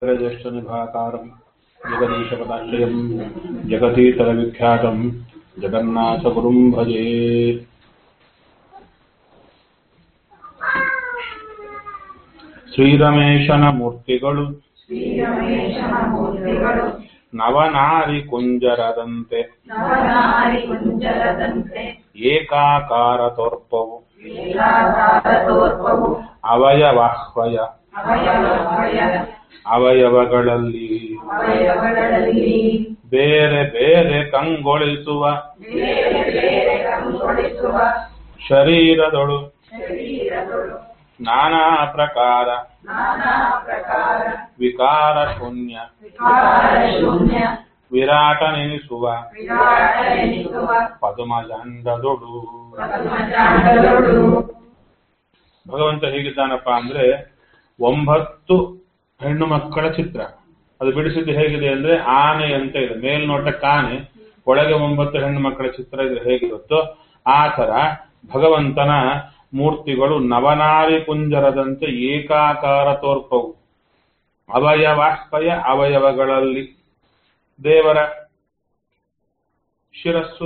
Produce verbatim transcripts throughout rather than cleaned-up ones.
ज्येष्ठनिभाकारं जगदीशपदाश्रयं जगतीतरविख्यातं जगन्नाथगुरुं भजे। ಶ್ರೀರಮೇಶನ ಮೂರ್ತಿಗಳು ನವನಾರಿ ಕುಂಜರದಂತೆ ಏಕಾಕಾರ ತೋರ್ಪವು ಅವಯವಹ್ವಯ ಅವಯವಗಳಲ್ಲಿ ಬೇರೆ ಬೇರೆ ಕಂಗೊಳಿಸುವ ಶರೀರದೊಳು ನಾನಾ ಪ್ರಕಾರ ವಿಕಾರ ಶೂನ್ಯ ವಿರಾಟ ನೆನೆಸುವ ಪದ್ಮಜಂಡದೊಡು ಭಗವಂತ ಹೇಗಿದ್ದಾನಪ್ಪ ಅಂದ್ರೆ ಒಂಬತ್ತು ಹೆಣ್ಣು ಮಕ್ಕಳ ಚಿತ್ರ. ಅದು ಬಿಡಿಸಿದ್ದು ಹೇಗಿದೆ ಅಂದ್ರೆ ಆನೆ ಅಂತ ಇದೆ, ಮೇಲ್ನೋಟಕ್ಕೆ ಆನೆ, ಒಳಗೆ ಒಂಬತ್ತು ಹೆಣ್ಣು ಮಕ್ಕಳ ಚಿತ್ರ ಇದೆ ಹೇಗಿರುತ್ತೋ ಆ ತರ ಭಗವಂತನ ಮೂರ್ತಿಗಳು ನವನಾರಿ ಕುಂಜರದಂತೆ ಏಕಾಕಾರ ತೋರ್ಪವು ಅವಯವಾಶ್ವಯ ಅವಯವಗಳಲ್ಲಿ. ದೇವರ ಶಿರಸ್ಸು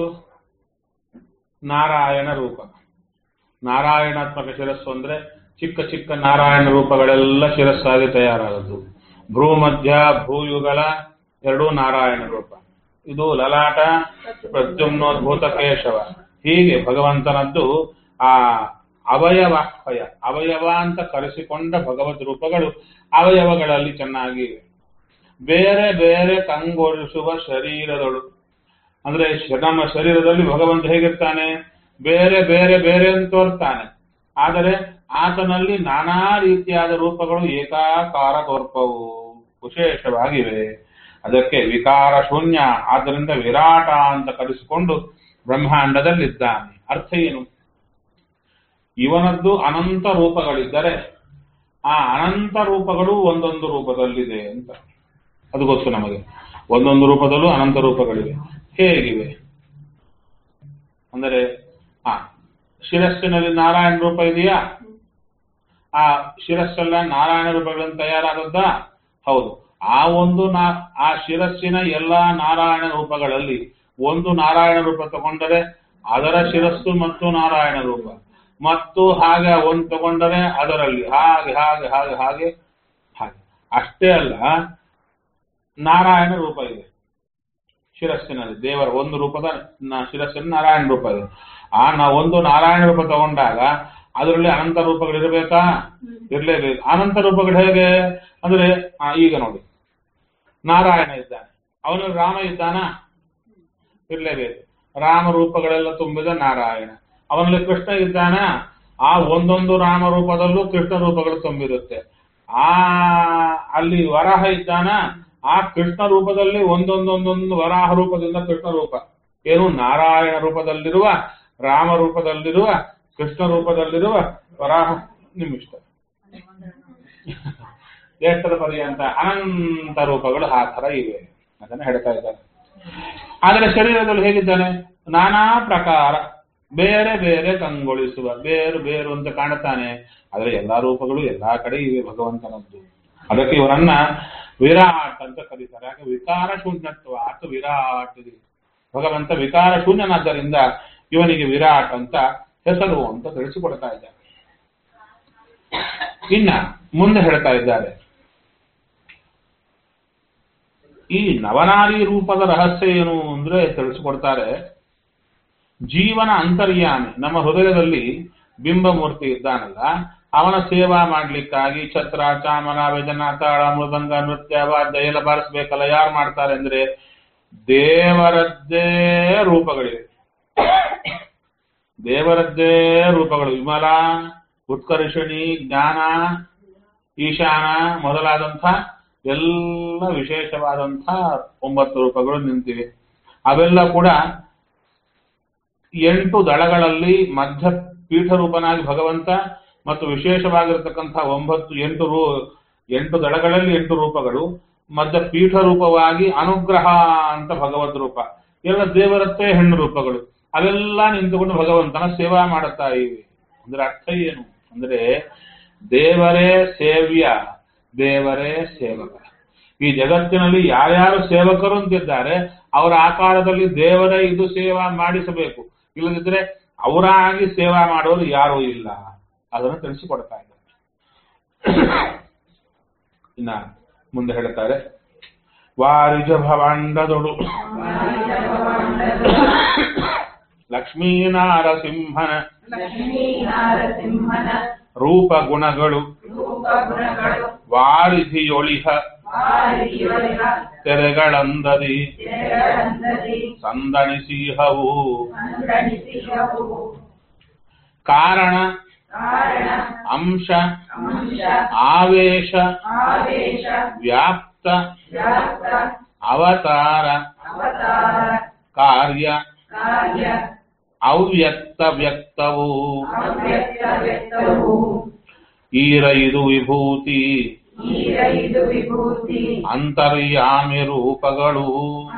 ನಾರಾಯಣ ರೂಪ, ನಾರಾಯಣಾತ್ಮಕ ಶಿರಸ್ಸು ಅಂದ್ರೆ ಚಿಕ್ಕ ಚಿಕ್ಕ ನಾರಾಯಣ ರೂಪಗಳೆಲ್ಲ ಶಿರಸ್ಸಾಗಿ ತಯಾರಾದದ್ದು. ಭ್ರೂ ಮಧ್ಯ ಭೂಯುಗಳ ಎರಡೂ ನಾರಾಯಣ ರೂಪ. ಇದು ಲಲಾಟ ಪ್ರದ್ಯುಮ್ನೋದ್ಭೂತ ಕೇಶವ. ಹೀಗೆ ಭಗವಂತನದ್ದು ಆ ಅವಯವಾಹ್ವಯ ಅವಯವ ಅಂತ ಕರೆಸಿಕೊಂಡ ಭಗವದ್ ರೂಪಗಳು ಅವಯವಗಳಲ್ಲಿ ಚೆನ್ನಾಗಿವೆ. ಬೇರೆ ಬೇರೆ ಕಂಗೊಳಿಸುವ ಶರೀರದಳು ಅಂದ್ರೆ ನಮ್ಮ ಶರೀರದಲ್ಲಿ ಭಗವಂತ ಹೇಗಿರ್ತಾನೆ, ಬೇರೆ ಬೇರೆ ಬೇರೆ ಅಂತ ತೋರ್ತಾನೆ. ಆದರೆ ಆತನಲ್ಲಿ ನಾನಾ ರೀತಿಯಾದ ರೂಪಗಳು ಏಕಾಕಾರ ತೋರ್ಪವು ವಿಶೇಷವಾಗಿವೆ. ಅದಕ್ಕೆ ವಿಕಾರ ಶೂನ್ಯ, ಆದ್ದರಿಂದ ವಿರಾಟ ಅಂತ ಕರೆಸಿಕೊಂಡು ಬ್ರಹ್ಮಾಂಡದಲ್ಲಿದ್ದಾನೆ. ಅರ್ಥ ಏನು? ಇವನದ್ದು ಅನಂತ ರೂಪಗಳಿದ್ದರೆ ಆ ಅನಂತ ರೂಪಗಳು ಒಂದೊಂದು ರೂಪದಲ್ಲಿದೆ ಅಂತ ಅದು ಗೊತ್ತು ನಮಗೆ. ಒಂದೊಂದು ರೂಪದಲ್ಲೂ ಅನಂತ ರೂಪಗಳಿವೆ. ಹೇಗಿವೆ ಅಂದರೆ ಆ ಶಿರಸ್ಸಿನಲ್ಲಿ ನಾರಾಯಣ ರೂಪ ಇದೆಯಾ? ಆ ಶಿರಸ್ಸೆಲ್ಲ ನಾರಾಯಣ ರೂಪಗಳನ್ನು ತಯಾರಾದದ್ದ? ಹೌದು. ಆ ಒಂದು ನಾ ಆ ಶಿರಸ್ಸಿನ ಎಲ್ಲಾ ನಾರಾಯಣ ರೂಪಗಳಲ್ಲಿ ಒಂದು ನಾರಾಯಣ ರೂಪ ತಗೊಂಡರೆ ಅದರ ಶಿರಸ್ಸು ಮತ್ತು ನಾರಾಯಣ ರೂಪ, ಮತ್ತು ಹಾಗೆ ಒಂದು ತಗೊಂಡರೆ ಅದರಲ್ಲಿ ಹಾಗೆ ಹಾಗೆ ಹಾಗೆ ಹಾಗೆ ಹಾಗೆ. ಅಷ್ಟೇ ಅಲ್ಲ, ನಾರಾಯಣ ರೂಪ ಇದೆ ಶಿರಸ್ಸಿನಲ್ಲಿ. ದೇವರ ಒಂದು ರೂಪದ ಶಿರಸ್ಸಿನ ನಾರಾಯಣ ರೂಪ ಇದೆ. ಆ ನಾ ಒಂದು ನಾರಾಯಣ ರೂಪ ತಗೊಂಡಾಗ ಅದರಲ್ಲಿ ಅನಂತ ರೂಪಗಳಿರಬೇಕಾ? ಇರಲೇಬೇಕು. ಅನಂತ ರೂಪಗಳು ಹೇಗೆ ಅಂದ್ರೆ ಈಗ ನೋಡಿ, ನಾರಾಯಣ ಇದ್ದಾನೆ, ಅವನಲ್ಲಿ ರಾಮ ಇದ್ದಾನ? ಇರಲೇಬೇಕು. ರಾಮ ರೂಪಗಳೆಲ್ಲ ತುಂಬಿದ ನಾರಾಯಣ. ಅವನಲ್ಲಿ ಕೃಷ್ಣ ಇದ್ದಾನ? ಆ ಒಂದೊಂದು ರಾಮ ರೂಪದಲ್ಲೂ ಕೃಷ್ಣ ರೂಪಗಳು ತುಂಬಿರುತ್ತೆ. ಆ ಅಲ್ಲಿ ವರಾಹ ಇದ್ದಾನ? ಆ ಕೃಷ್ಣ ರೂಪದಲ್ಲಿ ಒಂದೊಂದೊಂದೊಂದು ವರಾಹ ರೂಪದಿಂದ ಕೃಷ್ಣ ರೂಪ. ಏನು? ನಾರಾಯಣ ರೂಪದಲ್ಲಿರುವ, ರಾಮ ರೂಪದಲ್ಲಿರುವ, ಕೃಷ್ಣ ರೂಪದಲ್ಲಿರುವ ವರಾಹ. ನಿಮ್ಮಿಷ್ಟ ಎಷ್ಟರ ಪರ್ಯಂತ ಅನಂತ ರೂಪಗಳು ಆ ತರ ಇವೆ. ಅದನ್ನ ಹೇಳ್ತಾ ಇದ್ದಾರೆ. ಆದರೆ ಶರೀರದಲ್ಲಿ ಹೇಗಿದ್ದಾನೆ? ನಾನಾ ಪ್ರಕಾರ ಬೇರೆ ಬೇರೆ ಕಂಗೊಳಿಸುವ, ಬೇರು ಬೇರು ಅಂತ ಕಾಣುತ್ತಾನೆ. ಆದರೆ ಎಲ್ಲಾ ರೂಪಗಳು ಎಲ್ಲಾ ಕಡೆ ಇವೆ ಭಗವಂತನದ್ದು. ಅದಕ್ಕೆ ಇವರನ್ನ ವಿರಾಟ್ ಅಂತ ಕರೀತಾರೆ. ಯಾಕೆ? ವಿಕಾರ ಶೂನ್ಯತ್ವ ಅಥವಾ ವಿರಾಟ್. ಭಗವಂತ ವಿಕಾರ ಶೂನ್ಯನಾದ್ದರಿಂದ ಇವನಿಗೆ ವಿರಾಟ್ ಅಂತ ಹೆಸರು ಅಂತ ತಿಳಿಸಿಕೊಡ್ತಾ ಇದ್ದಾರೆ. ಇನ್ನ ಮುಂದೆ ಹೇಳ್ತಾ ಇದ್ದಾರೆ, ಈ ನವನಾರಿ ರೂಪದ ರಹಸ್ಯ ಏನು ಅಂದ್ರೆ ತಿಳಿಸಿಕೊಡ್ತಾರೆ. ಜೀವನ ಅಂತರ್ಯಾಮಿ ನಮ್ಮ ಹೃದಯದಲ್ಲಿ ಬಿಂಬಮೂರ್ತಿ ಇದ್ದಾನಲ್ಲ, ಅವನ ಸೇವಾ ಮಾಡ್ಲಿಕ್ಕಾಗಿ ಛತ್ರ, ಚಾಮರ, ವ್ಯಜನ, ತಾಳ, ಮೃದಂಗ, ನೃತ್ಯ, ವಾದ್ಯ ಎಲ್ಲ ಬಾರಿಸ್ಬೇಕಲ್ಲ. ಯಾರು ಮಾಡ್ತಾರೆ ಅಂದ್ರೆ ದೇವರದ್ದೇ ರೂಪಗಳಿವೆ. ದೇವರದ್ದೇ ರೂಪಗಳು. ವಿಮಲ, ಉತ್ಕರ್ಷಣಿ, ಜ್ಞಾನ, ಈಶಾನ ಮೊದಲಾದಂಥ ಎಲ್ಲ ವಿಶೇಷವಾದಂಥ ಒಂಬತ್ತು ರೂಪಗಳು ನಿಂತಿವೆ. ಅವೆಲ್ಲ ಕೂಡ ಎಂಟು ದಳಗಳಲ್ಲಿ ಮಧ್ಯ ಪೀಠ ರೂಪನಾಗಿ ಭಗವಂತ ಮತ್ತು ವಿಶೇಷವಾಗಿರತಕ್ಕಂಥ ಒಂಬತ್ತು ಎಂಟು ರೂ ಎಂಟು ದಳಗಳಲ್ಲಿ ಎಂಟು ರೂಪಗಳು, ಮಧ್ಯ ಪೀಠ ರೂಪವಾಗಿ ಅನುಗ್ರಹ ಅಂತ ಭಗವದ್ ರೂಪ. ಎಲ್ಲ ದೇವರತ್ತೇ ಹೆಣ್ಣು ರೂಪಗಳು. ಅವೆಲ್ಲ ನಿಂತುಕೊಂಡು ಭಗವಂತನ ಸೇವಾ ಮಾಡುತ್ತಾ ಇವೆ. ಅಂದ್ರೆ ಅರ್ಥ ಏನು ಅಂದ್ರೆ ದೇವರೇ ಸೇವ್ಯ, ದೇವರೇ ಸೇವಕ. ಈ ಜಗತ್ತಿನಲ್ಲಿ ಯಾರ್ಯಾರು ಸೇವಕರು ಅಂತಿದ್ದಾರೆ ಅವರ ಆಕಾರದಲ್ಲಿ ದೇವರೇ ಇದು ಸೇವಾ ಮಾಡಿಸಬೇಕು. ಇಲ್ಲದಿದ್ರೆ ಅವರಾಗಿ ಸೇವಾ ಮಾಡೋರು ಯಾರೂ ಇಲ್ಲ. ಅದನ್ನು ತಿಳಿಸಿಕೊಡ್ತಾ ಇದ್ದಾರೆ. ಇನ್ನ ಮುಂದೆ ಹೇಳ್ತಾರೆ, ವಾರಿಜ ಭವಾಂಡದೊಡು ಲಕ್ಷ್ಮೀನಾರಸಿಂಹನ ರೂಪ ಗುಣಗಳು ವಾರಿಧಿಯೊಳಿಹ ತೆರೆಗಳಂದದಿ ಸಂದಣಿಸಿಹವು. ಕಾರಣ ಅಂಶ ಆವೇಶ ವ್ಯಾಪ್ತ ಅವತಾರ ಕಾರ್ಯ ಅವ್ಯಕ್ತ ವ್ಯಕ್ತವು ಈರೈದು ವಿಭೂತಿ ಅಂತರ್ಯಾಮಿ ರೂಪಗಳು.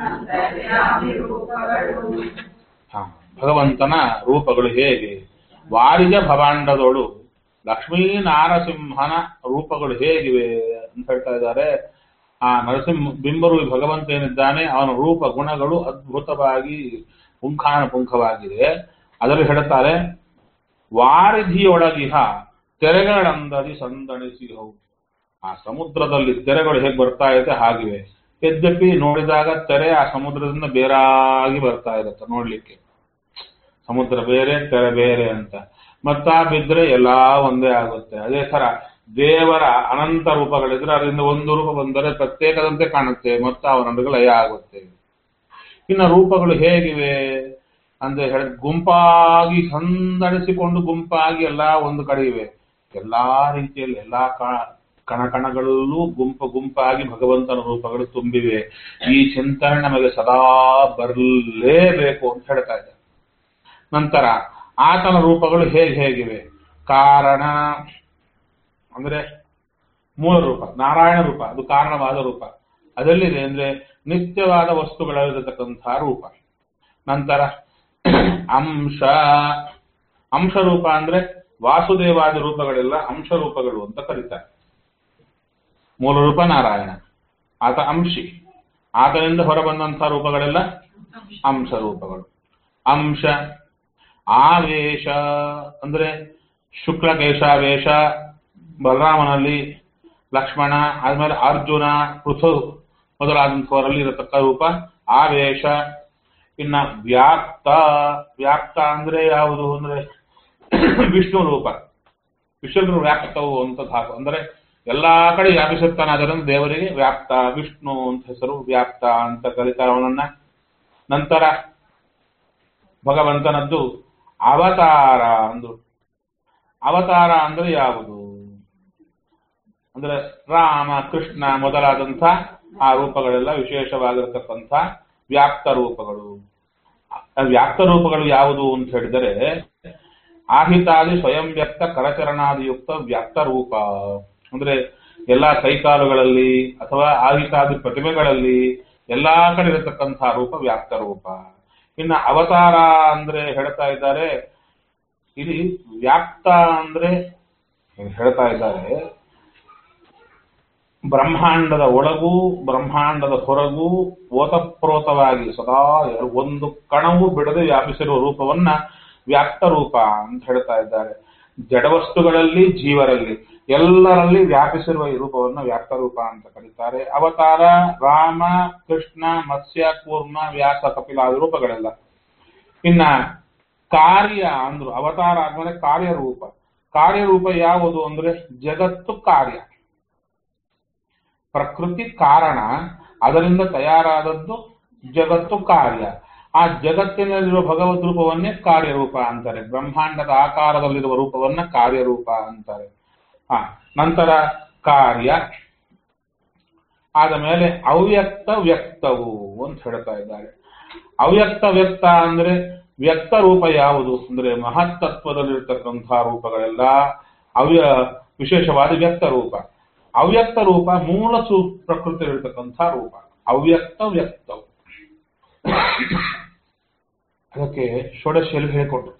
ಭಗವಂತನ ರೂಪಗಳು ಹೇಗೆ? ವಾರಿಜ ಭವಾಂಡದೋಳು ಲಕ್ಷ್ಮೀ ನಾರಸಿಂಹನ ರೂಪಗಳು ಹೇಗಿವೆ ಅಂತ ಹೇಳ್ತಾ ಇದ್ದಾರೆ. ಆ ನರಸಿಂಹ ಬಿಂಬರು ಭಗವಂತ ಏನಿದ್ದಾನೆ ಅವನ ರೂಪ ಗುಣಗಳು ಅದ್ಭುತವಾಗಿ ಪುಂಖಾನುಪುಂಖವಾಗಿದೆ. ಅದರಲ್ಲಿ ಹೇಳ್ತಾರೆ, ವಾರಿಧಿಯೊಳಗಿಹ ತೆರೆಗಳಂದದಿ ಸಂದಣಿಸಿ ಹೌದು. ಆ ಸಮುದ್ರದಲ್ಲಿ ತೆರೆಗಳು ಹೇಗೆ ಬರ್ತಾ ಇದೆ ಹಾಗಿವೆ. ಯದ್ಯಪಿ ನೋಡಿದಾಗ ತೆರೆ ಆ ಸಮುದ್ರದಿಂದ ಬೇರಾಗಿ ಬರ್ತಾ ಇರುತ್ತೆ ನೋಡ್ಲಿಕ್ಕೆ. ಸಮುದ್ರ ಬೇರೆ ತೆರೆ ಬೇರೆ ಅಂತ. ಮತ್ತ ಬಿದ್ರೆ ಎಲ್ಲಾ ಒಂದೇ ಆಗುತ್ತೆ. ಅದೇ ತರ ದೇವರ ಅನಂತ ರೂಪಗಳಿದ್ರೆ ಅದರಿಂದ ಒಂದು ರೂಪ ಬಂದರೆ ಪ್ರತ್ಯೇಕದಂತೆ ಕಾಣುತ್ತೆ, ಮತ್ತ ಅವನೊಂದಿಗೆ ಲಯ ಆಗುತ್ತೆ. ಇನ್ನು ರೂಪಗಳು ಹೇಗಿವೆ ಅಂದ್ರೆ ಹೇಳ ಗುಂಪಾಗಿ ಸಂದಣಿಸಿಕೊಂಡು ಗುಂಪಾಗಿ ಎಲ್ಲಾ ಒಂದು ಕಡೆ ಇವೆ. ಎಲ್ಲಾ ರೀತಿಯಲ್ಲಿ ಎಲ್ಲಾ ಕಣಕಣಗಳಲ್ಲೂ ಗುಂಪು ಗುಂಪಾಗಿ ಭಗವಂತನ ರೂಪಗಳು ತುಂಬಿವೆ. ಈ ಚಿಂತನೆ ನಮಗೆ ಸದಾ ಬರಲೇಬೇಕು ಅಂತ ಹೇಳ್ತಾ ಇದ್ದಾರೆ. ನಂತರ ಆತನ ರೂಪಗಳು ಹೇಗೆ ಹೇಗಿವೆ? ಕಾರಣ ಅಂದ್ರೆ ಮೂಲ ರೂಪ, ನಾರಾಯಣ ರೂಪ, ಅದು ಕಾರಣವಾದ ರೂಪ. ಅದೆಲ್ಲಿದೆ ಅಂದ್ರೆ ನಿತ್ಯವಾದ ವಸ್ತುಗಳಲ್ಲಿರತಕ್ಕಂತಹ ರೂಪ. ನಂತರ ಅಂಶ, ಅಂಶ ರೂಪ ಅಂದ್ರೆ ವಾಸುದೇವಾದಿ ರೂಪಗಳೆಲ್ಲ ಅಂಶ ರೂಪಗಳು ಅಂತ ಕರೀತಾರೆ. ಮೂಲ ರೂಪ ನಾರಾಯಣ, ಆತ ಅಂಶಿ, ಆತನಿಂದ ಹೊರಬಂದಂತಹ ರೂಪಗಳೆಲ್ಲ ಅಂಶ ರೂಪಗಳು. ಅಂಶ ಆವೇಶ ಅಂದ್ರೆ ಶುಕ್ಲಕೇಶಾವೇಶ ಬಲರಾಮನಲ್ಲಿ, ಲಕ್ಷ್ಮಣ ಆದ್ಮೇಲೆ ಅರ್ಜುನ, ಪೃಥು ಮೊದಲಾದಂಥವರಲ್ಲಿ ಇರತಕ್ಕ ರೂಪ ಆವೇಶ. ಇನ್ನ ವ್ಯಾಪ್ತ, ವ್ಯಾಪ್ತ ಅಂದ್ರೆ ಯಾವುದು ಅಂದ್ರೆ ವಿಷ್ಣು ರೂಪ. ವಿಷ್ಣು ವ್ಯಾಪ್ತವು ಅಂತ ಧಾತು ಅಂದ್ರೆ ಎಲ್ಲಾ ಕಡೆ ವ್ಯಾಪಿಸುತ್ತಾನೆ. ಅದರಿಂದ ದೇವರಿಗೆ ವ್ಯಾಪ್ತ, ವಿಷ್ಣು ಅಂತ ಹೆಸರು, ವ್ಯಾಪ್ತ ಅಂತ ಕರೀತಾರೆ ಅವನನ್ನ. ನಂತರ ಭಗವಂತನದ್ದು ಅವತಾರ ಅಂದ್ರು. ಅವತಾರ ಅಂದ್ರೆ ಯಾವುದು ಅಂದ್ರೆ ರಾಮ, ಕೃಷ್ಣ ಮೊದಲಾದಂಥ ಆ ರೂಪಗಳೆಲ್ಲ ವಿಶೇಷವಾಗಿರತಕ್ಕಂಥ ವ್ಯಾಪ್ತ ರೂಪಗಳು. ವ್ಯಾಪ್ತ ರೂಪಗಳು ಯಾವುದು ಅಂತ ಹೇಳಿದರೆ ಆಹಿತಾದಿ ಸ್ವಯಂ ವ್ಯಕ್ತ ಕರಚರಣಾದಿಯುಕ್ತ ವ್ಯಾಪ್ತ ರೂಪ ಅಂದ್ರೆ ಎಲ್ಲಾ ಕೈಕಾಲುಗಳಲ್ಲಿ ಅಥವಾ ಆಹಿತಾದಿ ಪ್ರತಿಮೆಗಳಲ್ಲಿ ಎಲ್ಲಾ ಕಡೆ ಇರತಕ್ಕಂತಹ ರೂಪ ವ್ಯಾಪ್ತ ರೂಪ. ಇನ್ನು ಅವತಾರ ಅಂದ್ರೆ ಹೇಳ್ತಾ ಇದ್ದಾರೆ ಇಲ್ಲಿ ವ್ಯಾಪ್ತ ಅಂದ್ರೆ ಹೇಳ್ತಾ ಇದ್ದಾರೆ ಬ್ರಹ್ಮಾಂಡದ ಒಳಗೂ ಬ್ರಹ್ಮಾಂಡದ ಹೊರಗೂ ಓತಪ್ರೋತವಾಗಿ ಸದಾ ಒಂದು ಕಣವೂ ಬಿಡದೆ ವ್ಯಾಪಿಸಿರುವ ರೂಪವನ್ನ ವ್ಯಾಪ್ತ ರೂಪ ಅಂತ ಹೇಳ್ತಾ ಇದ್ದಾರೆ. ಜಡವಸ್ತುಗಳಲ್ಲಿ ಜೀವರಲ್ಲಿ ಎಲ್ಲರಲ್ಲಿ ವ್ಯಾಪಿಸಿರುವ ಈ ರೂಪವನ್ನು ವ್ಯಾಪ್ತ ರೂಪ ಅಂತ ಕರೀತಾರೆ. ಅವತಾರ ರಾಮ, ಕೃಷ್ಣ, ಮತ್ಸ್ಯ, ಕೂರ್ಮ, ವ್ಯಾಸ, ಕಪಿಲಾದ ರೂಪಗಳೆಲ್ಲ. ಇನ್ನ ಕಾರ್ಯ ಅಂದ್ರು ಅವತಾರ ಆದ್ಮೇಲೆ ಕಾರ್ಯರೂಪ. ಕಾರ್ಯರೂಪ ಯಾವುದು ಅಂದ್ರೆ ಜಗತ್ತು ಕಾರ್ಯ, ಪ್ರಕೃತಿ ಕಾರಣ, ಅದರಿಂದ ತಯಾರಾದದ್ದು ಜಗತ್ತು ಕಾರ್ಯ. ಆ ಜಗತ್ತಿನಲ್ಲಿರುವ ಭಗವದ್ ರೂಪವನ್ನೇ ಕಾರ್ಯರೂಪ ಅಂತಾರೆ. ಬ್ರಹ್ಮಾಂಡದ ಆಕಾರದಲ್ಲಿರುವ ರೂಪವನ್ನ ಕಾರ್ಯರೂಪ ಅಂತಾರೆ. ಹ ನಂತರ ಕಾರ್ಯ ಆದ ಮೇಲೆ ಅವ್ಯಕ್ತ ವ್ಯಕ್ತವು ಅಂತ ಹೇಳ್ತಾ ಇದ್ದಾರೆ. ಅವ್ಯಕ್ತ ವ್ಯಕ್ತ ಅಂದ್ರೆ ವ್ಯಕ್ತ ರೂಪ ಯಾವುದು ಅಂದ್ರೆ ಮಹತ್ತತ್ವದಲ್ಲಿರ್ತಕ್ಕಂತಹ ರೂಪಗಳೆಲ್ಲ ಅವ್ಯ ವಿಶೇಷವಾದ ವ್ಯಕ್ತ ರೂಪ. ಅವ್ಯಕ್ತ ರೂಪ ಮೂಲ ಸೂ ಪ್ರಕೃತಿಯಲ್ಲಿರ್ತಕ್ಕಂಥ ರೂಪ ಅವ್ಯಕ್ತ ವ್ಯಕ್ತವು. ಅದಕ್ಕೆ ಷೋಡಶಿಯಲ್ಲಿ ಹೇಳಿಕೊಟ್ಟು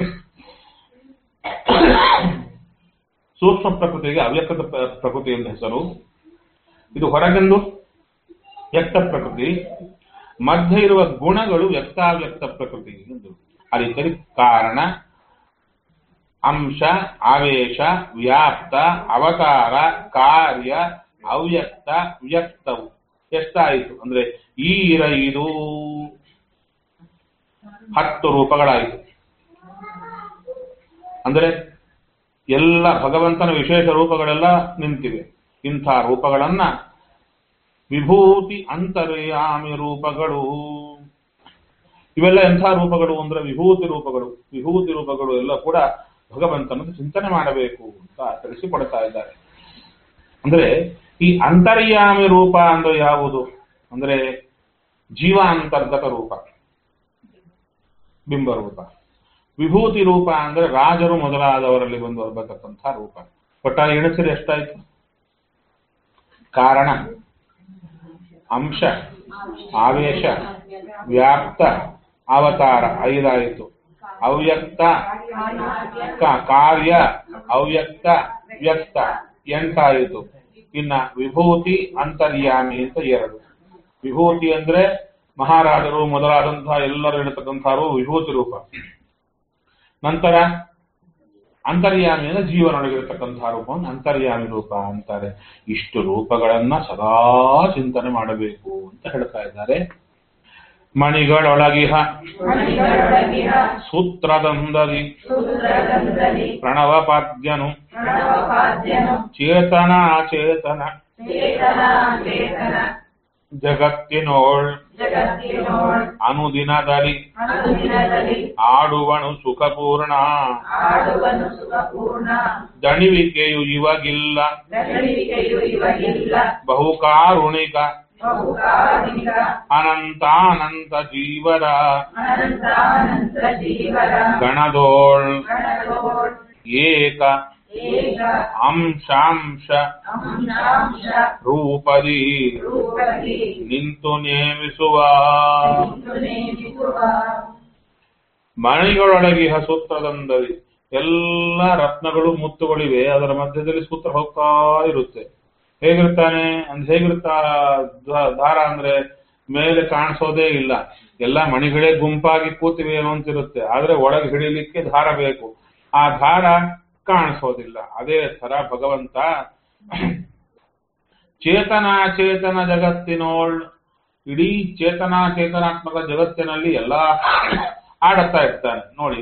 ಸೂಕ್ಷ್ಮ ಪ್ರಕೃತಿಗೆ ಅವ್ಯಕ್ತ ಪ್ರಕೃತಿ ಎಂದ ಹೆಸರು. ಇದು ಹೊರಗೆಂದು ವ್ಯಕ್ತ ಪ್ರಕೃತಿ, ಮಧ್ಯೆ ಇರುವ ಗುಣಗಳು ವ್ಯಕ್ತಾವ್ಯಕ್ತ ಪ್ರಕೃತಿ ಎಂದು. ಆ ರೀತಿಯಲ್ಲಿ ಕಾರಣ, ಅಂಶ, ಆವೇಶ, ವ್ಯಾಪ್ತ, ಅವತಾರ, ಕಾರ್ಯ, ಅವ್ಯಕ್ತ, ವ್ಯಕ್ತವು ಎಷ್ಟಾಯಿತು ಅಂದ್ರೆ ಈ ಐದು ಹತ್ತು ರೂಪಗಳಾಯಿತು. ಅಂದ್ರೆ ಎಲ್ಲ ಭಗವಂತನ ವಿಶೇಷ ರೂಪಗಳೆಲ್ಲ ನಿಂತಿವೆ. ಇಂಥ ರೂಪಗಳನ್ನ ವಿಭೂತಿ ಅಂತರ್ಯಾಮಿ ರೂಪಗಳು. ಇವೆಲ್ಲ ಎಂಥ ರೂಪಗಳು ಅಂದ್ರೆ ವಿಭೂತಿ ರೂಪಗಳು. ವಿಭೂತಿ ರೂಪಗಳು ಎಲ್ಲ ಕೂಡ ಭಗವಂತನನ್ನು ಚಿಂತನೆ ಮಾಡಬೇಕು ಅಂತ ತಿಳಿಸಿಕೊಡ್ತಾ ಇದ್ದಾರೆ. ಅಂದ್ರೆ ಈ ಅಂತರ್ಯಾಮಿ ರೂಪ ಅಂದ್ರೆ ಯಾವುದು ಅಂದ್ರೆ ಜೀವಾಂತರ್ಗತ ರೂಪ, ಬಿಂಬರೂಪ. ವಿಭೂತಿ ರೂಪ ಅಂದ್ರೆ ರಾಜರು ಮೊದಲಾದವರಲ್ಲಿ ಬಂದು ಬರತಕ್ಕಂಥ ರೂಪ. ಒಟ್ಟಾರೆ ಎಣಿಸಿರಿ ಎಷ್ಟಾಯ್ತು? ಕಾರಣ, ಅಂಶ, ಆವೇಶ, ವ್ಯಾಪ್ತ, ಅವತಾರ ಐದಾಯಿತು. ಅವ್ಯಕ್ತ, ಕಾರ್ಯ, ಅವ್ಯಕ್ತ, ವ್ಯಕ್ತ ಎಂಟಾಯಿತು. ಇನ್ನ ವಿಭೂತಿ ಅಂತರ್ಯಾಮಿ ಅಂತ ಎರಡು. ವಿಭೂತಿ ಅಂದ್ರೆ ಮಹಾರಾಜರು ಮೊದಲಾದಂತಹ ಎಲ್ಲರೂ ಇರತಕ್ಕಂಥವರು ವಿಭೂತಿ ರೂಪ. ನಂತರ ಅಂತರ್ಯಾಮಿ ಅಂದ್ರೆ ಜೀವನೊಳಗಿರತಕ್ಕಂತಹ ರೂಪವನ್ನು ಅಂತರ್ಯಾಮಿ ರೂಪ ಅಂತಾರೆ. ಇಷ್ಟು ರೂಪಗಳನ್ನ ಸದಾ ಚಿಂತನೆ ಮಾಡಬೇಕು ಅಂತ ಹೇಳ್ತಾ ಇದ್ದಾರೆ. ಮಣಿಗಳೊಳಗಿಹ ಸೂತ್ರದಂದದಿ ಪ್ರಣವಪಾದ್ಯನು ಚೇತನ ಚೇತನ ಜಗತ್ತಿನೋಳ್ ಅನುದಿನದಲ್ಲಿ ಆಡುವನು ಸುಖಪೂರ್ಣ ದಣಿವಿಕೆಯು ಇವಾಗಿಲ್ಲ ಬಹುಕಾರುಣಿಕ ಅನಂತಾನಂತ ಜೀವರ ಗಣದೋಳ್ ಏಕ ಅಂಶಾಂಶ ರೂಪದಿ ನಿಂತು ನೇಮಿಸುವ ಮಣಿಗಳೊಳಗಿಹ ಸೂತ್ರದಂದಲಿ ಎಲ್ಲ ರತ್ನಗಳು ಮುತ್ತುಗಳಿವೆ. ಅದರ ಮಧ್ಯದಲ್ಲಿ ಸೂತ್ರ ಹೋಗ್ತಾ ಇರುತ್ತೆ. ಹೇಗಿರ್ತಾನೆ ಅಂದ್ರೆ ಹೇಗಿರ್ತಾ ದಾರ ಅಂದ್ರೆ ಮೇಲೆ ಕಾಣಿಸೋದೇ ಇಲ್ಲ. ಎಲ್ಲ ಮಣಿಗಳೇ ಗುಂಪಾಗಿ ಕೂತಿವೆ ಏನೋ ಅಂತಿರುತ್ತೆ. ಆದ್ರೆ ಒಳಗೆ ಹಿಡಿಲಿಕ್ಕೆ ದಾರ ಬೇಕು. ಆ ದಾರ ಕಾಣಿಸೋದಿಲ್ಲ. ಅದೇ ತರ ಭಗವಂತ ಚೇತನಾಚೇತನ ಜಗತ್ತಿನೋಳ್ ಇಡೀ ಚೇತನಾಚೇತನಾತ್ಮಕ ಜಗತ್ತಿನಲ್ಲಿ ಎಲ್ಲ ಆಡುತ್ತಾ ಇರ್ತಾನೆ. ನೋಡಿ,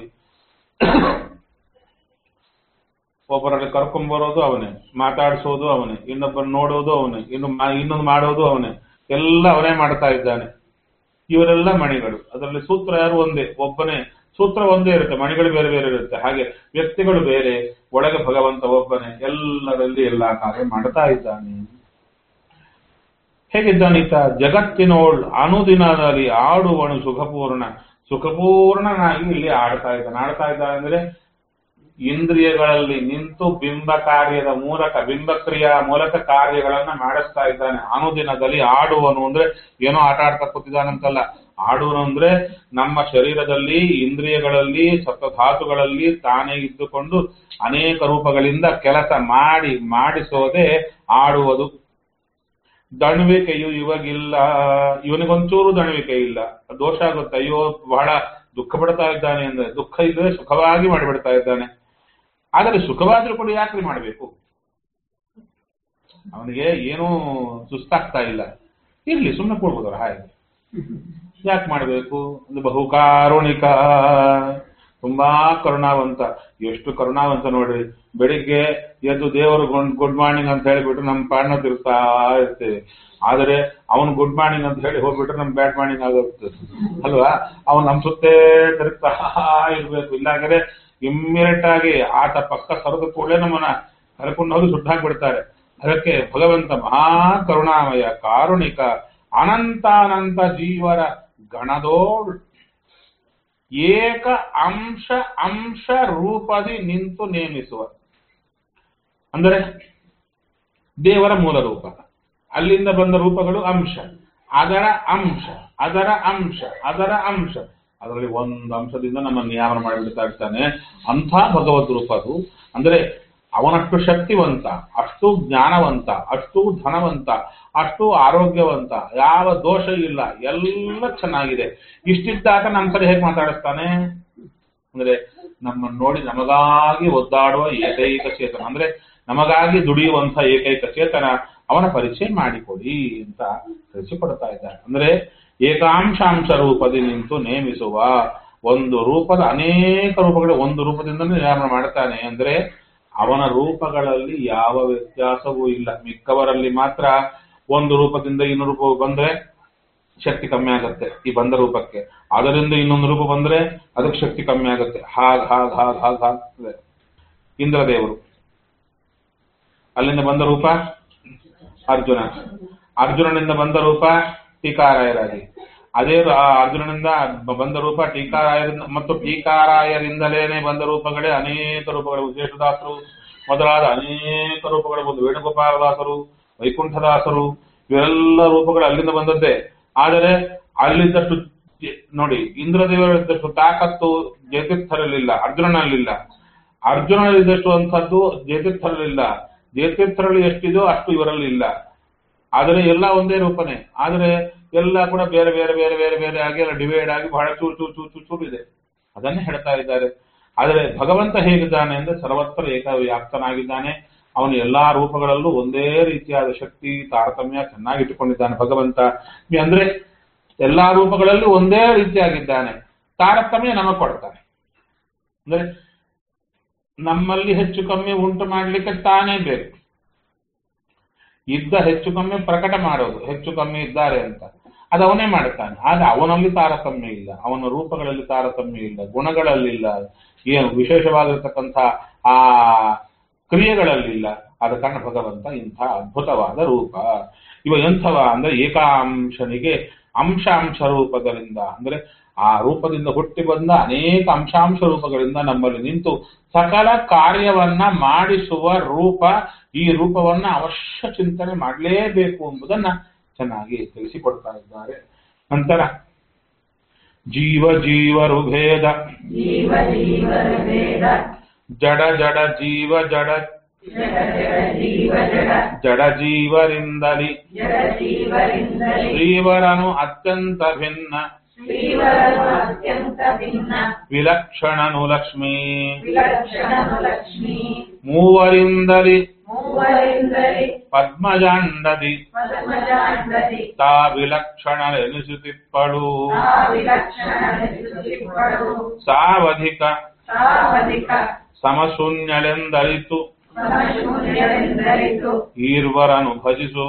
ಒಬ್ಬರಲ್ಲಿ ಕರ್ಕೊಂಡ್ಬರೋದು ಅವನೇ, ಮಾತಾಡಿಸೋದು ಅವನೇ, ಇನ್ನೊಬ್ಬರು ನೋಡೋದು ಅವನೇ, ಇನ್ನು ಇನ್ನೊಂದು ಮಾಡೋದು ಅವನೇ, ಎಲ್ಲ ಅವನೇ ಮಾಡ್ತಾ ಇದ್ದಾನೆ. ಇವರೆಲ್ಲ ಮಣಿಗಳು. ಅದರಲ್ಲಿ ಸೂತ್ರ ಯಾರು ಒಂದೇ, ಒಬ್ಬನೇ. ಸೂತ್ರ ಒಂದೇ ಇರುತ್ತೆ, ಮಣಿಗಳು ಬೇರೆ ಬೇರೆ ಇರುತ್ತೆ. ಹಾಗೆ ವ್ಯಕ್ತಿಗಳು ಬೇರೆ, ಒಳಗೆ ಭಗವಂತ ಒಬ್ಬನೇ ಎಲ್ಲರಲ್ಲಿ ಎಲ್ಲ ಕಾರ್ಯ ಮಾಡ್ತಾ ಇದ್ದಾನೆ. ಹೇಗಿದ್ದಾನೀತ? ಜಗತ್ತಿನೋಳ್ ಅನುದಿನದಲ್ಲಿ ಆಡುವನು ಸುಖಪೂರ್ಣ. ಸುಖಪೂರ್ಣನಾಗಿ ಇಲ್ಲಿ ಆಡ್ತಾ ಇದ್ದಾನೆ. ಆಡ್ತಾ ಇದ್ದಾನೆ ಅಂದ್ರೆ ಇಂದ್ರಿಯಗಳಲ್ಲಿ ನಿಂತು ಬಿಂಬ ಕಾರ್ಯದ ಮೂಲಕ, ಬಿಂಬಕ್ರಿಯಾ ಮೂಲಕ ಕಾರ್ಯಗಳನ್ನ ಮಾಡಿಸ್ತಾ ಇದ್ದಾನೆ. ಅನುದಿನದಲ್ಲಿ ಆಡುವನು ಅಂದ್ರೆ ಏನೋ ಆಟ ಆಡ್ತಾ ಕೂತಿದ್ದಾನಂತಲ್ಲ. ಆಡುವನು ಅಂದ್ರೆ ನಮ್ಮ ಶರೀರದಲ್ಲಿ, ಇಂದ್ರಿಯಗಳಲ್ಲಿ, ಸಪ್ತಧಾತುಗಳಲ್ಲಿ ತಾನೇ ಇದ್ದುಕೊಂಡು ಅನೇಕ ರೂಪಗಳಿಂದ ಕೆಲಸ ಮಾಡಿ ಮಾಡಿಸೋದೇ ಆಡುವುದು. ದಣುವಿಕೆಯು ಇವಾಗಿಲ್ಲ. ಇವನಿಗೊಂಚೂರು ದಣುವಿಕೆ ಇಲ್ಲ. ದೋಷ ಆಗುತ್ತೆ. ಅಯ್ಯೋ ಬಹಳ ದುಃಖ ಪಡ್ತಾ ಇದ್ದಾನೆ ಅಂದ್ರೆ ದುಃಖ ಇದ್ರೆ ಸುಖವಾಗಿ ಮಾಡಿಬಿಡ್ತಾ ಇದ್ದಾನೆ. ಆದರೆ ಸುಖವಾದ್ರೂ ಕೂಡ ಯಾಕ್ರಿ ಮಾಡಬೇಕು? ಅವನಿಗೆ ಏನೂ ಸುಸ್ತಾಗ್ತಾ ಇಲ್ಲ, ಇರ್ಲಿ ಸುಮ್ಮನೆ ಕೊಡ್ಬೋದವ್ರ ಹಾಗೆ. ಯಾಕೆ ಮಾಡಬೇಕು? ಒಂದು ಬಹುಕಾರುಣಿಕ, ತುಂಬಾ ಕರುಣಾವಂತ. ಎಷ್ಟು ಕರುಣಾವಂತ ನೋಡ್ರಿ. ಬೆಳಿಗ್ಗೆ ಎದ್ದು ದೇವರು ಗುಡ್ ಮಾರ್ನಿಂಗ್ ಅಂತ ಹೇಳಿಬಿಟ್ರೆ ನಮ್ಮ ಪಾಡ್ನ ತಿರುಗ್ತಾ ಇರ್ತೇವೆ. ಆದರೆ ಅವನು ಗುಡ್ ಮಾರ್ನಿಂಗ್ ಅಂತ ಹೇಳಿ ಹೋಗ್ಬಿಟ್ರೆ ನಮ್ ಬ್ಯಾಡ್ ಮಾರ್ನಿಂಗ್ ಆಗುತ್ತೆ ಅಲ್ವಾ? ಅವನು ನಮ್ ಸುತ್ತೇ ತಿರುಗ್ತಾ ಇರ್ಬೇಕು. ಇಲ್ಲಾಂದ್ರೆ ಇಮ್ಮಿಡಿಯೇಟ್ ಆಗಿ ಆತ ಪಕ್ಕ ಸರದ ಕೂಡಲೇ ನಮ್ಮನ್ನ ಕರ್ಕೊಂಡು ಹೋಗಿ ಸುಟ್ಟಾಕ್ಬಿಡ್ತಾರೆ. ಅದಕ್ಕೆ ಭಗವಂತ ಮಹಾ ಕರುಣಾಮಯ, ಕಾರುಣಿಕ, ಅನಂತಾನಂತ ಜೀವರ ಗಣದೋಳ್ ಏಕ ಅಂಶ ಅಂಶ ರೂಪದಿ ನಿಂತು ನೇಮಿಸುವ. ಅಂದರೆ ದೇವರ ಮೂಲ ರೂಪ, ಅಲ್ಲಿಂದ ಬಂದ ರೂಪಗಳು ಅಂಶ, ಅದರ ಅಂಶ, ಅದರ ಅಂಶ, ಅದರ ಅಂಶ, ಅದರಲ್ಲಿ ಒಂದು ಅಂಶದಿಂದ ನಮ್ಮ ನಿಯಾಮನ ಮಾಡಿಬಿಡ್ತಾ ಇರ್ತಾನೆ. ಅಂಥ ಭಗವದ್ ರೂಪ ಅದು. ಅಂದರೆ ಅವನಷ್ಟು ಶಕ್ತಿವಂತ, ಅಷ್ಟು ಜ್ಞಾನವಂತ, ಅಷ್ಟು ಧನವಂತ, ಅಷ್ಟು ಆರೋಗ್ಯವಂತ, ಯಾವ ದೋಷ ಇಲ್ಲ, ಎಲ್ಲ ಚೆನ್ನಾಗಿದೆ. ಇಷ್ಟಿದ್ದಾಗ ನಮ್ಮ ಕಡೆ ಹೇಗೆ ಮಾತಾಡಿಸ್ತಾನೆ ಅಂದ್ರೆ ನಮ್ಮನ್ನು ನೋಡಿ ನಮಗಾಗಿ ಒದ್ದಾಡುವ ಏಕೈಕ ಚೇತನ, ಅಂದ್ರೆ ನಮಗಾಗಿ ದುಡಿಯುವಂತ ಏಕೈಕ ಚೇತನ, ಅವನ ಪರಿಚಯ ಮಾಡಿಕೊಡಿ ಅಂತ ತಿಳಿಸಿಕೊಡ್ತಾ ಇದ್ದಾರೆ. ಅಂದ್ರೆ ಏಕಾಂಶಾಂಶ ರೂಪದಿ ನಿಂತು ನೇಮಿಸುವ, ಒಂದು ರೂಪದ ಅನೇಕ ರೂಪಗಳು ಒಂದು ರೂಪದಿಂದ ನಿರಾಮಣೆ ಮಾಡ್ತಾನೆ. ಅಂದ್ರೆ ಅವನ ರೂಪಗಳಲ್ಲಿ ಯಾವ ವ್ಯತ್ಯಾಸವೂ ಇಲ್ಲ. ಮಿಕ್ಕವರಲ್ಲಿ ಮಾತ್ರ ಒಂದು ರೂಪದಿಂದ ಇನ್ನೊಂದು ರೂಪ ಬಂದ್ರೆ ಶಕ್ತಿ ಕಮ್ಮಿ ಆಗುತ್ತೆ ಈ ಬಂದ ರೂಪಕ್ಕೆ, ಅದರಿಂದ ಇನ್ನೊಂದು ರೂಪ ಬಂದ್ರೆ ಅದಕ್ಕೆ ಶಕ್ತಿ ಕಮ್ಮಿ ಆಗುತ್ತೆ. ಹಾಗ್ ಹಾಗ್ ಹಾಗ್ ಹಾಗ್ ಹಾಕ್ತದೆ. ಇಂದ್ರದೇವರು ಅಲ್ಲಿಂದ ಬಂದ ರೂಪ ಅರ್ಜುನ, ಅರ್ಜುನನಿಂದ ಬಂದ ರೂಪ ಟೀಕಾರಾಯರಾಗಿ, ಅದೇ ಅರ್ಜುನನಿಂದ ಬಂದ ರೂಪ ಟೀಕಾರಾಯರಿಂದ ಮತ್ತು ಟೀಕಾರಾಯರಿಂದಲೇನೆ ಬಂದ ರೂಪಗಳೇ ಅನೇಕ ರೂಪಗಳು. ವಿಶೇಷದಾಸರು ಮೊದಲಾದ ಅನೇಕ ರೂಪಗಳು ಬಂದು, ವೇಣುಗೋಪಾಲದಾಸರು, ವೈಕುಂಠದಾಸರು, ಇವೆಲ್ಲ ರೂಪಗಳು ಅಲ್ಲಿಂದ ಬಂದದ್ದೇ. ಆದರೆ ಅಲ್ಲಿದ್ದಷ್ಟು ನೋಡಿ, ಇಂದ್ರದೇವರಿದ್ದಷ್ಟು ತಾಕತ್ತು ಜಯತೀರ್ಥರಲ್ಲಿಲ್ಲ, ಅರ್ಜುನನಲ್ಲಿಲ್ಲ. ಅರ್ಜುನಲ್ಲಿದ್ದಷ್ಟು ಅಂಥದ್ದು ಜಯತೀರ್ಥರಲ್ಲಿಲ್ಲ. ಜಯತೀರ್ಥರಲ್ಲಿ ಎಷ್ಟಿದೋ ಅಷ್ಟು ಇವರಲ್ಲಿ ಇಲ್ಲ. ಆದರೆ ಎಲ್ಲ ಒಂದೇ ರೂಪನೇ, ಆದರೆ ಎಲ್ಲ ಕೂಡ ಬೇರೆ ಬೇರೆ ಬೇರೆ ಬೇರೆ ಬೇರೆ ಆಗಿ ಎಲ್ಲ ಡಿವೈಡ್ ಆಗಿ ಬಹಳ ಚೂರು ಚೂರು ಚೂರು ಚೂರು ಚೂರು ಇದೆ. ಅದನ್ನೇ ಹೇಳ್ತಾ ಇದ್ದಾರೆ. ಆದರೆ ಭಗವಂತ ಹೇಗಿದ್ದಾನೆ ಅಂದ್ರೆ ಸರ್ವತ್ರ ಏಕವ್ಯಾಪ್ತನಾಗಿದ್ದಾನೆ. ಅವನು ಎಲ್ಲಾ ರೂಪಗಳಲ್ಲೂ ಒಂದೇ ರೀತಿಯಾದ ಶಕ್ತಿ ತಾರತಮ್ಯ ಚೆನ್ನಾಗಿ ಇಟ್ಟುಕೊಂಡಿದ್ದಾನೆ ಭಗವಂತ. ಅಂದ್ರೆ ಎಲ್ಲಾ ರೂಪಗಳಲ್ಲೂ ಒಂದೇ ರೀತಿಯಾಗಿದ್ದಾನೆ, ತಾರತಮ್ಯ ನಮಗೆ ಕೊಡ್ತಾನೆ. ಅಂದ್ರೆ ನಮ್ಮಲ್ಲಿ ಹೆಚ್ಚು ಕಮ್ಮಿ ಉಂಟು ಮಾಡ್ಲಿಕ್ಕೆ ತಾನೇ ಬೇಕು, ಇದ್ದ ಹೆಚ್ಚು ಕಮ್ಮಿ ಪ್ರಕಟ ಮಾಡೋದು, ಹೆಚ್ಚು ಕಮ್ಮಿ ಇದ್ದಾರೆ ಅಂತ ಅದು ಅವನೇ ಮಾಡ್ತಾನೆ. ಆದ್ರೆ ಅವನಲ್ಲಿ ತಾರತಮ್ಯ ಇಲ್ಲ, ಅವನ ರೂಪಗಳಲ್ಲಿ ತಾರತಮ್ಯ ಇಲ್ಲ, ಗುಣಗಳಲ್ಲಿಲ್ಲ, ಏನು ವಿಶೇಷವಾಗಿರ್ತಕ್ಕಂಥ ಆ ಕ್ರಿಯೆಗಳಲ್ಲಿಲ್ಲ. ಆದ ಕಾರಣ ಭಗವಂತ ಇಂಥ ಅದ್ಭುತವಾದ ರೂಪ. ಇವ ಎಂಥವ ಅಂದ್ರೆ ಏಕಾಂಶನಿಗೆ ಅಂಶಾಂಶ ರೂಪಗಳಿಂದ, ಅಂದ್ರೆ ಆ ರೂಪದಿಂದ ಹುಟ್ಟಿ ಬಂದ ಅನೇಕ ಅಂಶಾಂಶ ರೂಪಗಳಿಂದ ನಮ್ಮಲ್ಲಿ ನಿಂತು ಸಕಲ ಕಾರ್ಯವನ್ನ ಮಾಡಿಸುವ ರೂಪ. ಈ ರೂಪವನ್ನ ಅವಶ್ಯ ಚಿಂತನೆ ಮಾಡಲೇಬೇಕು ಎಂಬುದನ್ನ ಚೆನ್ನಾಗಿ ತಿಳಿಸಿಕೊಡ್ತಾ ಇದ್ದಾರೆ. ನಂತರ ಜೀವ ಜೀವರು ಭೇದ, ಜಡ ಜಡ ಜೀವ ಜಡ ಜಡ ಜೀವರಿಂದಲಿ ಶ್ರೀವರನು ಅತ್ಯಂತ ಭಿನ್ನ ವಿಲಕ್ಷಣನು ಲಕ್ಷ್ಮೀ ಮೂವರಿಂದಲಿ ಪದ್ಮಜಾಂಡದಿ ತಾ ವಿಲಕ್ಷಣರೆನಿಸುತ್ತಿಪ್ಪಳು ಸಾವಧಿಕ ಸಮಶೂನ್ಯಲೆಂದರಿತು ಈರ್ವರನು ಭಜಿಸು.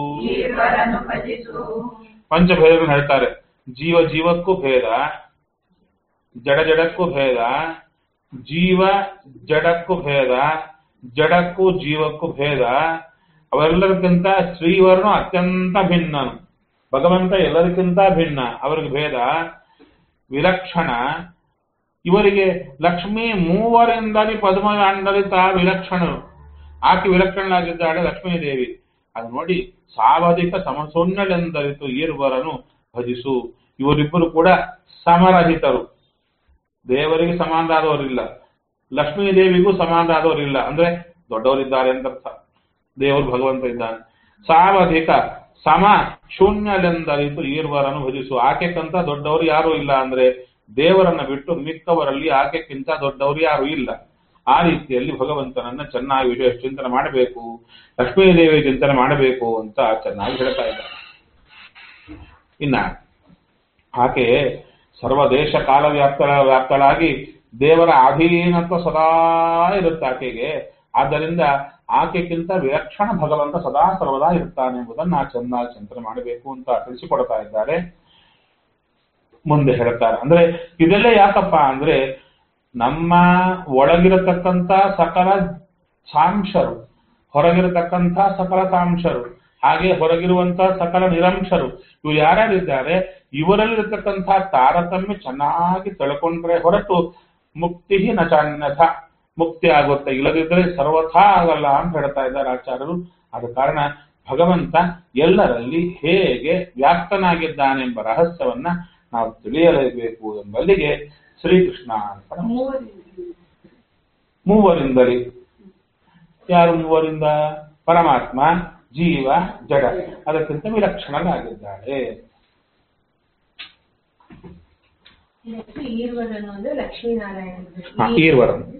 ಪಂಚಭೇದಗಳನ್ನು ಹೇಳ್ತಾರೆ. ಜೀವ ಜೀವಕ್ಕೂ ಭೇದ, ಜಡ ಜಡಕ್ಕೂ ಭೇದ, ಜೀವ ಜಡಕ್ಕೂ ಭೇದ, ಜಡಕ್ಕೂ ಜೀವಕ್ಕೂ ಭೇದ. ಅವೆಲ್ಲರಿಗಿಂತ ಶ್ರೀವರನು ಅತ್ಯಂತ ಭಿನ್ನನು. ಭಗವಂತ ಎಲ್ಲರಿಗಿಂತ ಭಿನ್ನ, ಅವರಿಗೆ ಭೇದ ವಿಲಕ್ಷಣ. ಇವರಿಗೆ ಲಕ್ಷ್ಮೀ ಮೂವರಿಂದಲೇ ಪದ್ಮಜಾಂಡಲಿ ತಾ ವಿಲಕ್ಷಣರು, ಆಕೆ ವಿಲಕ್ಷಣರಾಗಿದ್ದಾಳೆ ಲಕ್ಷ್ಮೀ ದೇವಿ. ಅದು ನೋಡಿ ಸಾವಧಿಕ ಸಮಶೂನ್ಯಲೆಂದರಿತು ಈರ್ವರನು ಭಜಿಸು. ಇವರಿಬ್ಬರು ಕೂಡ ಸಮರಹಿತರು, ದೇವರಿಗೆ ಸಮಾನರಾದವರಿಲ್ಲ, ಲಕ್ಷ್ಮೀ ದೇವಿಗೂ ಸಮಾನರಾದವರಿಲ್ಲ. ಅಂದ್ರೆ ದೊಡ್ಡವರಿದ್ದಾರೆ ಅಂತ ಅರ್ಥ. ದೇವರು ಭಗವಂತ ಇದ್ದಾನೆ. ಸಾವಧಿಕ ಸಮ ಶೂನ್ಯಲೆಂದರಿತು ಈರ್ವರನು ಭಜಿಸು. ಆಕೆಕ್ಕಿಂತ ದೊಡ್ಡವರು ಯಾರೂ ಇಲ್ಲ. ಅಂದ್ರೆ ದೇವರನ್ನ ಬಿಟ್ಟು ಮಿಕ್ಕವರಲ್ಲಿ ಆಕೆಕ್ಕಿಂತ ದೊಡ್ಡವರು ಯಾರು ಇಲ್ಲ. ಆ ರೀತಿಯಲ್ಲಿ ಭಗವಂತನನ್ನ ಚೆನ್ನಾಗಿ ವಿಶೇಷ ಚಿಂತನೆ ಮಾಡಬೇಕು, ಲಕ್ಷ್ಮೀ ದೇವಿ ಚಿಂತನೆ ಮಾಡಬೇಕು ಅಂತ ಚೆನ್ನಾಗಿ ಹೇಳ್ತಾ ಇದ್ದಾರೆ. ಇನ್ನ ಆಕೆ ಸರ್ವದೇಶ ಕಾಲ ವ್ಯಾಪ್ತ ವ್ಯಾಪ್ತಳಾಗಿ ದೇವರ ಅಧೀನತ್ವ ಸದಾ ಇರುತ್ತೆ ಆಕೆಗೆ. ಆದ್ದರಿಂದ ಆಕೆಗಿಂತ ವಿಲಕ್ಷಣ ಭಗವಂತ ಸದಾ ಸರ್ವದಾ ಇರ್ತಾನೆ ಎಂಬುದನ್ನು ಚೆನ್ನಾಗಿ ಚಿಂತನೆ ಮಾಡಬೇಕು ಅಂತ ತಿಳಿಸಿಕೊಡ್ತಾ ಇದ್ದಾರೆ. ಮುಂದೆ ಹೇಳ್ತಾರೆ. ಅಂದ್ರೆ ಇದೆಲ್ಲ ಯಾಕಪ್ಪ ಅಂದ್ರೆ ನಮ್ಮ ಒಳಗಿರತಕ್ಕಂಥ ಸಕಲ ಸಾಂಶರು, ಹೊರಗಿರತಕ್ಕಂಥ ಸಕಲ ಸಾಂಶರು, ಹಾಗೆ ಹೊರಗಿರುವಂತ ಸಕಲ ನಿರಂಶರು, ಇವರು ಯಾರ್ಯಾರಿದ್ದಾರೆ ಇವರಲ್ಲಿರತಕ್ಕಂಥ ತಾರತಮ್ಯ ಚೆನ್ನಾಗಿ ತಿಳ್ಕೊಂಡ್ರೆ ಹೊರತು ಮುಕ್ತಿ ನಚಾನ್ಯಥ, ಮುಕ್ತಿ ಆಗುತ್ತೆ. ಇಲ್ಲದಿದ್ದರೆ ಸರ್ವಥಾ ಆಗಲ್ಲ ಅಂತ ಹೇಳ್ತಾ ಇದ್ದಾರೆ ಆಚಾರ್ಯರು. ಆದ ಕಾರಣ ಭಗವಂತ ಎಲ್ಲರಲ್ಲಿ ಹೇಗೆ ವ್ಯಾಪ್ತನಾಗಿದ್ದಾನೆಂಬ ರಹಸ್ಯವನ್ನ ನಾವು ತಿಳಿಯಲೇಬೇಕು ಎಂಬಲ್ಲಿಗೆ ಶ್ರೀಕೃಷ್ಣ ಅಂತ ಮೂವರಿಂದಲೇ ಯಾರು ಮೂವರಿಂದ? ಪರಮಾತ್ಮ, ಜೀವ, ಜಡ ಅದಕ್ಕಿಂತ ವಿಲಕ್ಷಣರಾಗಿದ್ದಾರೆ. ಈರ್ವರನು ಅಂದ್ರೆ ಲಕ್ಷ್ಮೀನಾರಾಯಣ. ಈರ್ವರನು